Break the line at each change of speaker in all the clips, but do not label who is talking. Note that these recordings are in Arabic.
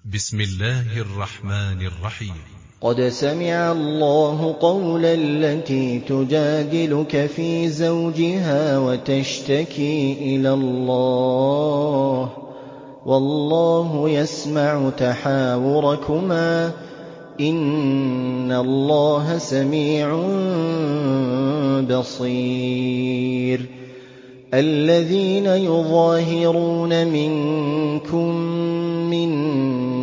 بسم الله الرحمن الرحيم.
قد سمع الله قول التي تجادلك في زوجها وتشتكي إلى الله والله يسمع تحاوركما إن الله سميع بصير. الذين يظاهرون منكم من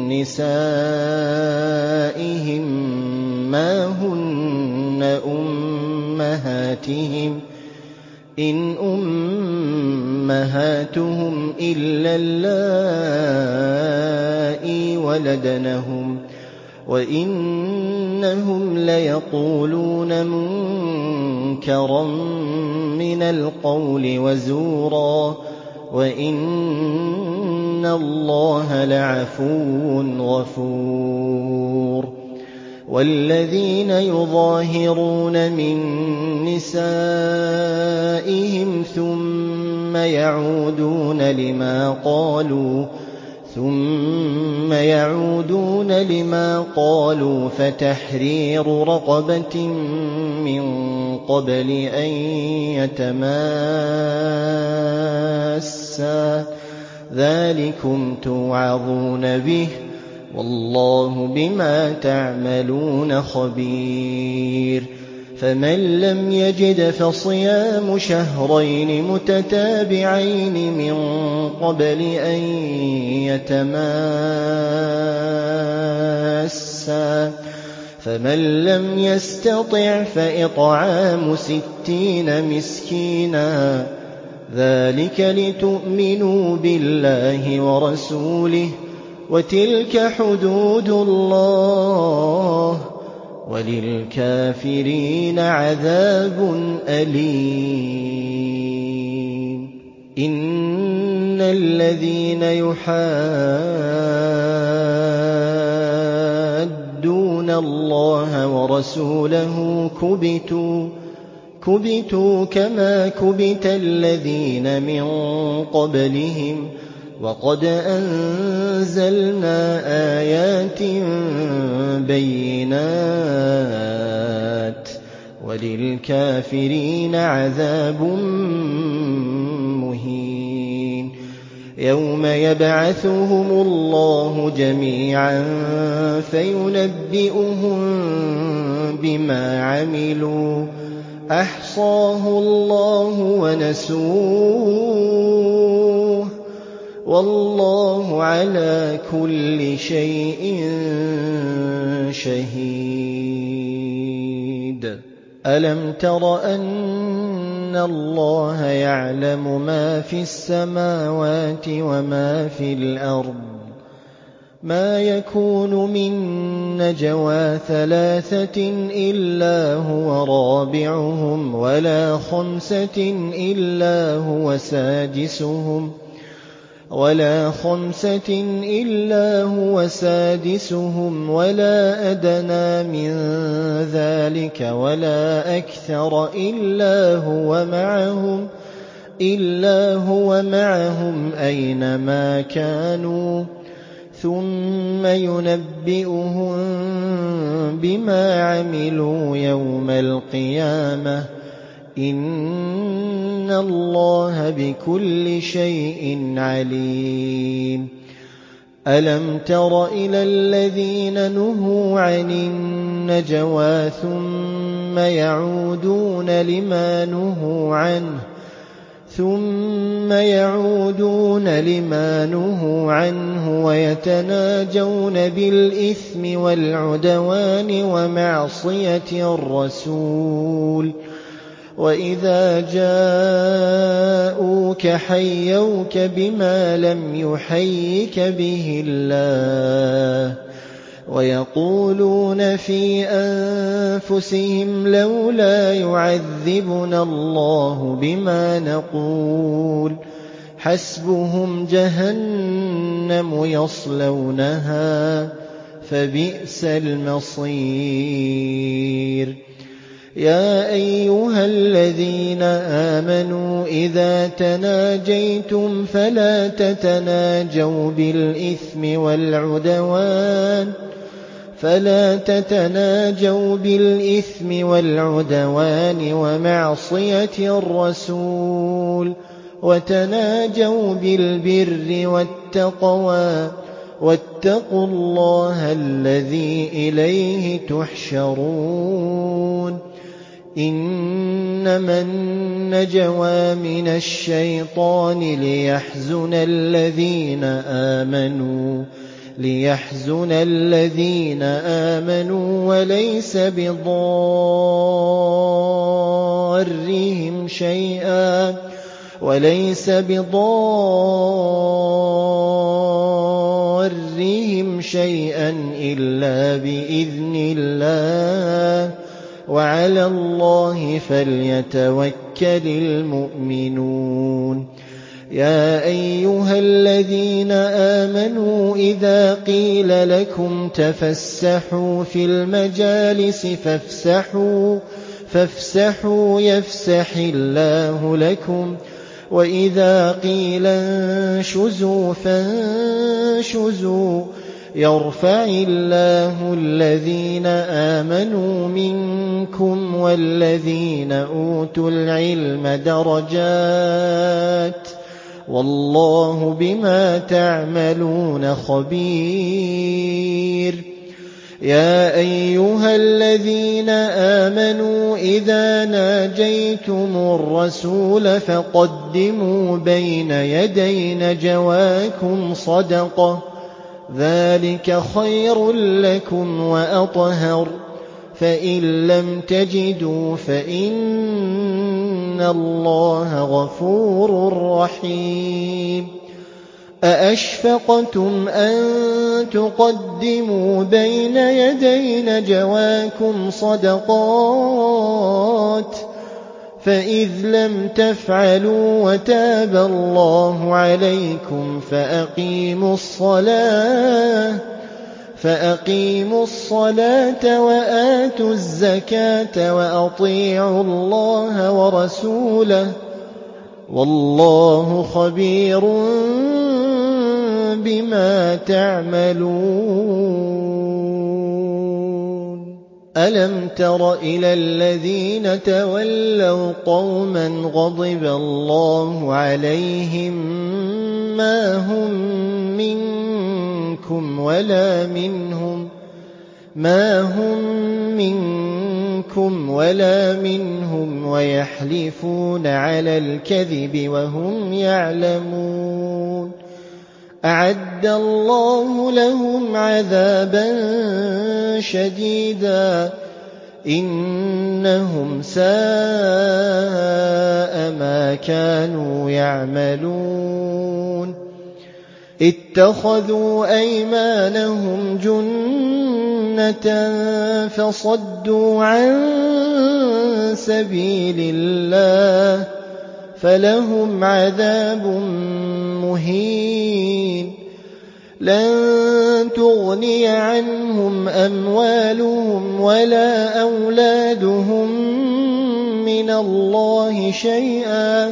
نسائهم ما هن أمهاتهم إن أمهاتهم إلا اللائي ولدنهم وإنهم ليقولون منكرا من القول وزورا وإن الله لعفو غفور. والذين يظاهرون من نسائهم ثم يعودون لما قالوا فتحرير رقبة من قبل أن يتماسا ذلكم توعظون به والله بما تعملون خبير. فمن لم يجد فصيام شهرين متتابعين من قبل أن يتماسا فمن لم يستطع فإطعام 60 مسكينا ذلك لتؤمنوا بالله ورسوله وتلك حدود الله وللكافرين عذاب أليم. إن الذين يحادون الله ورسوله كبتوا كما كبت الذين من قبلهم وقد أنزلنا آيات بينات وللكافرين عذاب مهين. يوم يبعثهم الله جميعا فينبئهم بما عملوا أحصاه الله ونسوه والله على كل شيء شهيد. ألم تر أن الله يعلم ما في السماوات وما في الأرض ما يكون من نجوى 3 إلا هو رابعهم ولا 5 إلا هو سادسهم ولا أدنى من ذلك ولا أكثر إلا هو معهم أينما كانوا ثم ينبئهم بما عملوا يوم القيامة إن الله بكل شيء عليم. ألم تر إلى الذين نهوا عن النجوى ثم يعودون لما نهوا عنه ويتناجون بالإثم والعدوان ومعصية الرسول وإذا جاءوك حيوك بما لم يحيك به الله ويقولون في أنفسهم لولا يعذبنا الله بما نقول حسبهم جهنم يصلونها فبئس المصير. يَا أَيُّهَا الَّذِينَ آمَنُوا إِذَا تَنَاجَيْتُمْ فَلَا تَتَنَاجَوْا بِالْإِثْمِ وَالْعُدْوَانِ وَمَعْصِيَتِ الرَّسُولِ وَتَنَاجَوْا بِالْبِرِّ وَالتَّقْوَىٰ وَاتَّقُوا اللَّهَ الَّذِي إِلَيْهِ تُحْشَرُونَ إِنَّمَا النَّجْوَىٰ مِنَ الشَّيْطَانِ لِيَحْزُنَ الَّذِينَ آمَنُوا وَلَيْسَ بِضَارِّهِمْ شَيْئًا إِلَّا بِإِذْنِ اللَّهِ ۚ وَعَلَى اللَّهِ فَلْيَتَوَكَّلِ الْمُؤْمِنُونَ يَا أَيُّهَا الَّذِينَ آمَنُوا إِذَا قِيلَ لَكُمْ تَفَسَّحُوا فِي الْمَجَالِسِ فَافْسَحُوا يَفْسَحِ اللَّهُ لَكُمْ وَإِذَا قِيلَ انشُزُوا فَانشُزُوا يَرْفَعِ اللَّهُ الَّذِينَ آمَنُوا مِنكُمْ وَالَّذِينَ أُوتُوا الْعِلْمَ دَرَجَاتٍ ۚ وَاللَّهُ بِمَا تَعْمَلُونَ خَبِيرٌ يَا أَيُّهَا الَّذِينَ آمَنُوا إِذَا نَاجَيْتُمُ الرَّسُولَ فَقَدِّمُوا بَيْنَ يَدَيْ نَجْوَاكُمْ صَدَقَةً ۚ ذَٰلِكَ خَيْرٌ لَّكُمْ وَأَطْهَرُ ۚ فَإِن لَّمْ تَجِدُوا فَإِنَّ اللَّهَ غَفُورٌ رَّحِيمٌ أَأَشْفَقْتُمْ أَن تُقَدِّمُوا بَيْنَ يَدَيْ نَجْوَاكُمْ صَدَقَاتٍ ۚ فَإِذْ لَمْ تَفْعَلُوا وَتَابَ اللَّهُ عَلَيْكُمْ فَأَقِيمُوا الصَّلَاةَ وَآتُوا الزَّكَاةَ وَأَطِيعُوا اللَّهَ وَرَسُولَهُ ۚ وَاللَّهُ خَبِيرٌ بِمَا تَعْمَلُونَ أَلَمْ تَرَ إِلَى الَّذِينَ تَوَلَّوْا قَوْمًا غَضِبَ اللَّهُ عَلَيْهِم مَّا هُم مِّنكُمْ وَلَا مِنْهُمْ وَيَحْلِفُونَ عَلَى الْكَذِبِ وَهُمْ يَعْلَمُونَ أَعَدَّ اللَّهُ لَهُمْ عَذَابًا شَدِيدًا إِنَّهُمْ سَاءَ مَا كَانُوا يَعْمَلُونَ اتَّخَذُوا أَيْمَانَهُمْ جُنَّةً فَصَدُّوا عَن سَبِيلِ اللَّهِ فَلَهُمْ عَذَابٌ مُّهِينٌ لَّن تُغْنِيَ عَنْهُمْ أَمْوَالُهُمْ وَلَا أَوْلَادُهُم مِّنَ اللَّهِ شَيْئًا ۚ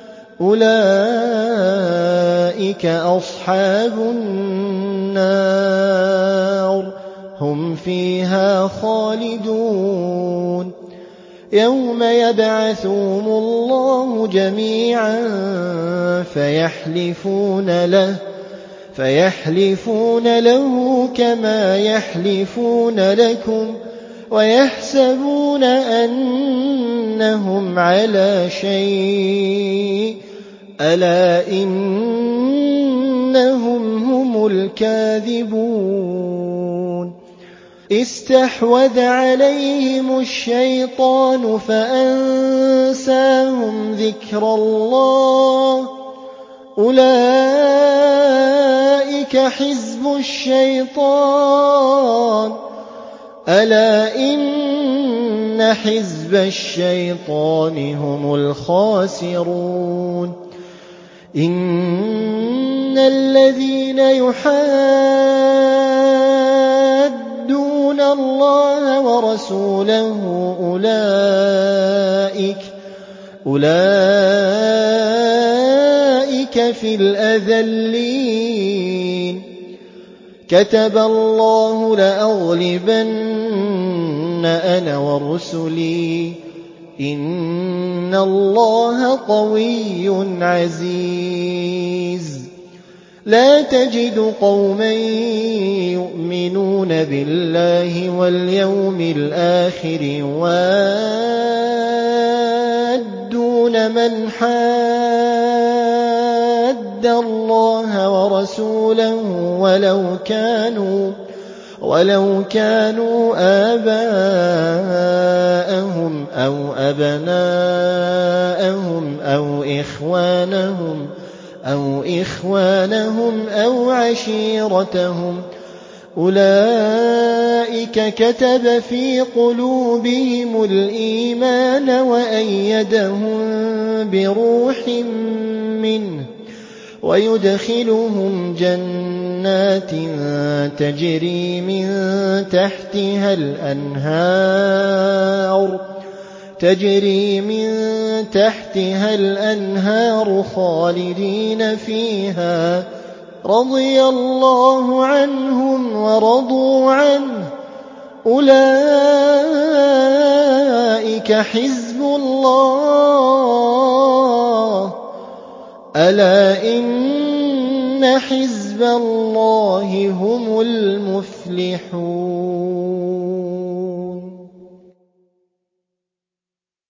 أُولَٰئِكَ أَصْحَابُ النَّارِ ۖ هُمْ فِيهَا خَالِدُونَ يَوْمَ يَبْعَثُهُمُ اللَّهُ جَمِيعًا فَيَحْلِفُونَ لَهُ كَمَا يَحْلِفُونَ لَكُمْ وَيَحْسَبُونَ أَنَّهُمْ عَلَىٰ شَيْءٍ ۚ أَلَا إِنَّهُمْ هُمُ الْكَاذِبُونَ اسْتَحْوَذَ عَلَيْهِمُ الشَّيْطَانُ فَأَنسَاهُمْ ذِكْرَ اللَّهِ ۚ أُولَٰئِكَ حِزْبُ الشَّيْطَانِ ۚ أَلَا إِنَّ حِزْبَ الشَّيْطَانِ هُمُ الْخَاسِرُونَ إِنَّ الَّذِينَ يُحَادُّونَ اللَّهَ وَرَسُولَهُ أُولَٰئِكَ أولئك في الأذلين كتب الله لأغلبن أنا ورسلي إن الله قوي عزيز لا تجد قوما يؤمنون بالله واليوم الآخر يوادون من حاد الله ورسوله ولو كانوا آباءهم أو أبناءهم أو إخوانهم أو عشيرتهم أولئك كتب في قلوبهم الإيمان وأيدهم بروح منه ويدخلهم جنات تجري من تحتها الأنهار خالدين فيها رضي الله عنهم ورضوا عنه أولئك حزب الله ألا إن حزب الله هم المفلحون